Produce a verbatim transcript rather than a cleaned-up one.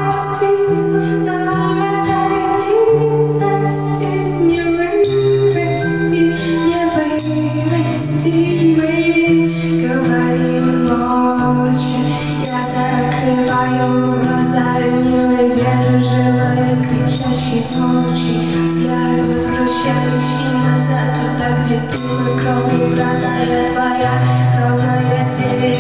Взгляд, возвращающий назад, туда, где ты, мой кровный брат, а я твоя кровная сирена.